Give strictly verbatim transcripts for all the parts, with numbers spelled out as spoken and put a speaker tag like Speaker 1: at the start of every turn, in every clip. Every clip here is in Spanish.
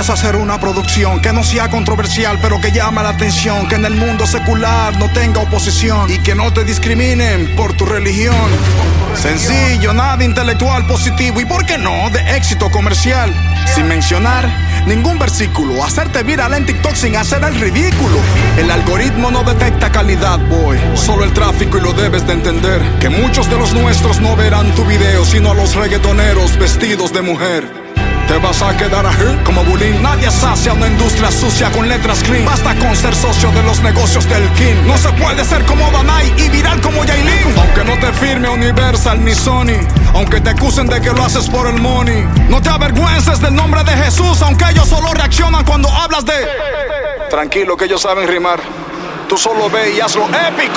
Speaker 1: es hacer una producción que no sea controversial, pero que llame la atención, que en el mundo secular no tenga oposición y que no te discriminen por tu religión. Sencillo, nada intelectual positivo y por qué no de éxito comercial, sin mencionar ningún versículo, hacerte viral en TikTok sin hacer el ridículo. El algoritmo no detecta calidad, boy, solo el tráfico, y lo debes de entender, que muchos de los nuestros no verán tu video, sino a los reggaetoneros vestidos de mujer. Te vas a quedar ahí como bulín. Nadie sacia una industria sucia con letras clean. Basta con ser socio de los negocios del King. No se puede ser como Danai y viral como Yailin. Aunque no te firme Universal ni Sony, aunque te acusen de que lo haces por el money, no te avergüences del nombre de Jesús, aunque ellos solo reaccionan cuando hablas de... Tranquilo que ellos saben rimar. Tú solo ve y hazlo épico.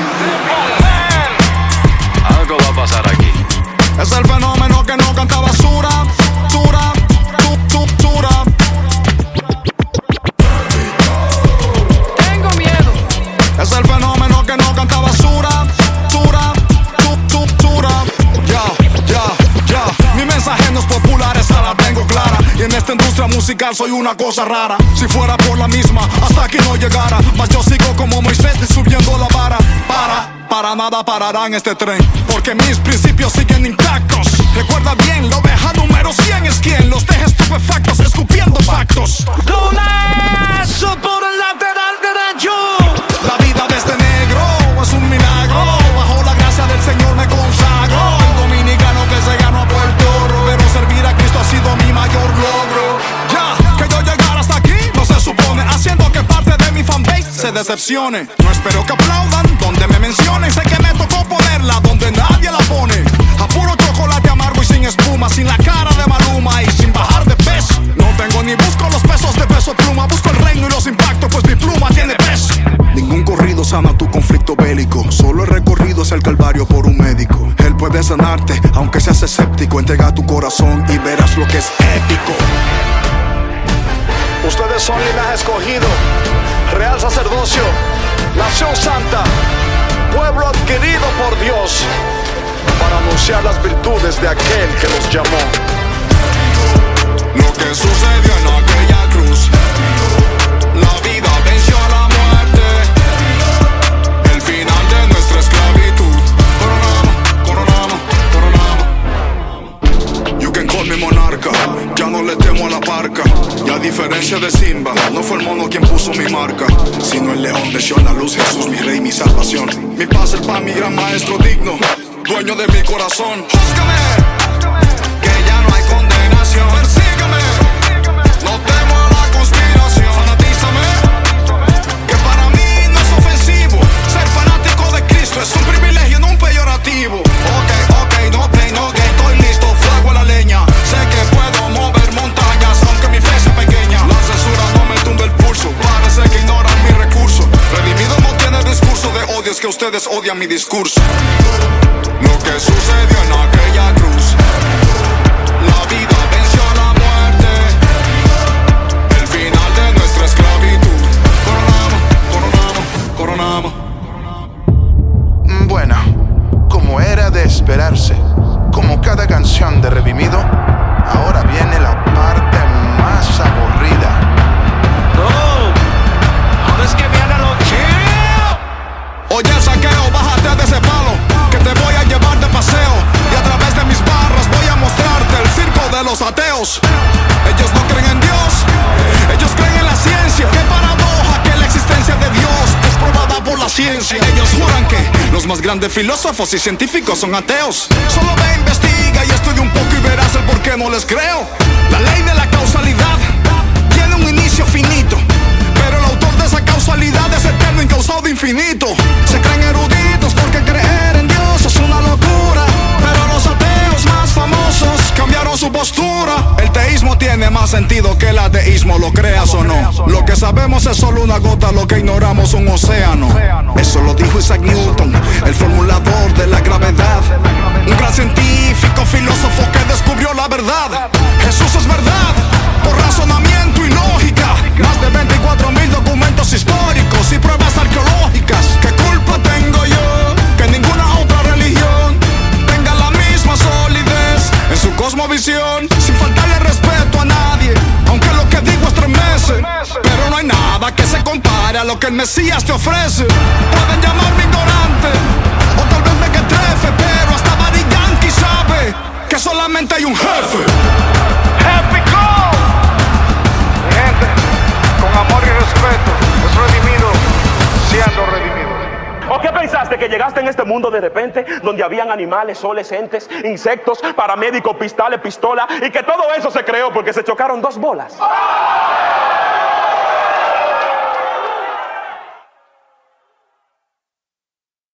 Speaker 2: Algo va a pasar aquí.
Speaker 1: Es el fenómeno que no canta basura. Sura, tu, tu, sura.
Speaker 3: Tengo miedo.
Speaker 1: Es el fenómeno que no canta basura. Sura, tu, tu, sura. Ya, ya, ya. Mi mensaje no es popular, esa la tengo clara. Y en esta industria musical soy una cosa rara. Si fuera por la misma, hasta aquí no llegara. Mas yo sigo como Moisés subiendo la vara. Para Para nada pararán este tren, porque mis principios siguen intactos. Recuerda bien, la oveja número cien es quien los deja estupefactos, escupiendo factos.
Speaker 3: Golazo por el lateral derecho.
Speaker 1: La vida de este negro es un milagro. Bajo la gracia del Señor me consagro. El dominicano que se ganó a Puerto Rico, pero servir a Cristo ha sido mi mayor logro. Ya, que yo llegara hasta aquí no se supone, haciendo que parte de mi fanbase se decepcione. No espero que aplaudan donde me mencionen. Sé que me tocó ponerla donde nadie la pone. A puro chocolate amargo y sin espuma, sin la cara de Maluma y sin bajar de peso. No vengo ni busco los pesos de peso pluma, busco el reino y los impactos, pues mi pluma tiene peso. Ningún corrido sana tu conflicto bélico, solo el recorrido es el calvario por un médico. Él puede sanarte, aunque seas escéptico. Entrega tu corazón y verás lo que es épico. Ustedes son linaje escogido, real sacerdocio, nación santa, pueblo adquirido por Dios, para anunciar las virtudes de aquel que los llamó. Lo que sucedió en aquella cruz, la vida venció a la muerte, el final de nuestra esclavitud. Coronamos, coronamos, coronamos. You can call me monarca, ya no le temo a la parca. Y a diferencia de Simba, no fue el mono quien puso mi marca, sino el león de Sion, la luz, Jesús, mi rey, mi salvación. Mi paz, el pan, mi gran maestro digno, dueño de mi corazón. Júzgame, que ya no hay condenación. Persígame, no temo a la conspiración. Fanatízame, que para mí no es ofensivo. Ser fanático de Cristo es un privilegio, no un peyorativo. Ok, ok, no pain, ok, estoy listo, fuego a la leña. Sé que puedo mover montañas, aunque mi fe sea pequeña. La censura no me tumba el pulso, parece que ignoran mi recurso. Redimido no tiene discurso de odio, es que ustedes odian mi discurso. Lo que sucedió en aquella cruz, la vida venció a la muerte, el final de nuestra esclavitud. Coronamos, coronamos, coronamos.
Speaker 4: Bueno, como era de esperarse, como cada canción de Redimido, ahora viene la parte más aburrida.
Speaker 3: No, ahora es que viene lo chido.
Speaker 1: Oye, saqueo, bájate de ese palo, que te voy a llevar de paseo. Y a través de mis barras voy a mostrarte el circo de los ateos. Ellos no creen en Dios, ellos creen en la ciencia. Qué paradoja que la existencia de Dios es probada por la ciencia. Ellos juran que los más grandes filósofos y científicos son ateos. Solo ve, investiga y estudia un poco y verás el por qué no les creo. La ley de la causalidad tiene un inicio finito, pero el autor de esa causalidad es eterno, incausado, infinito. Se creen eruditos porque creer en Dios es una locura, pero los ateos más famosos cambiaron su postura. El teísmo tiene más sentido que el ateísmo, lo creas o no. Lo que sabemos es solo una gota, lo que ignoramos un océano. Eso lo dijo Isaac Newton, el formulador de la gravedad. Un gran científico, filósofo que descubrió la verdad. Jesús es verdad, por razonamiento y lógica. Más de veinticuatro mil documentos históricos y pruebas arqueológicas. ¿Qué culpa tengo yo que ninguna otra religión tenga la misma solidez en su cosmovisión? Sin faltarle respeto a nadie, aunque lo que que digo estremece, pero no hay nada que se compare a lo que el Mesías te ofrece. Pueden llamarme ignorante o tal vez me que trefe, pero hasta Daddy Yankee sabe que solamente hay un jefe.
Speaker 3: Happy Go. Mi gente, con amor y respeto, es redimido siendo redimido.
Speaker 5: ¿O qué pensaste que llegaste en este mundo de repente, donde habían animales, soles, entes, insectos, paramédicos, pistales, pistolas, y que todo eso se creó porque se chocaron dos bolas?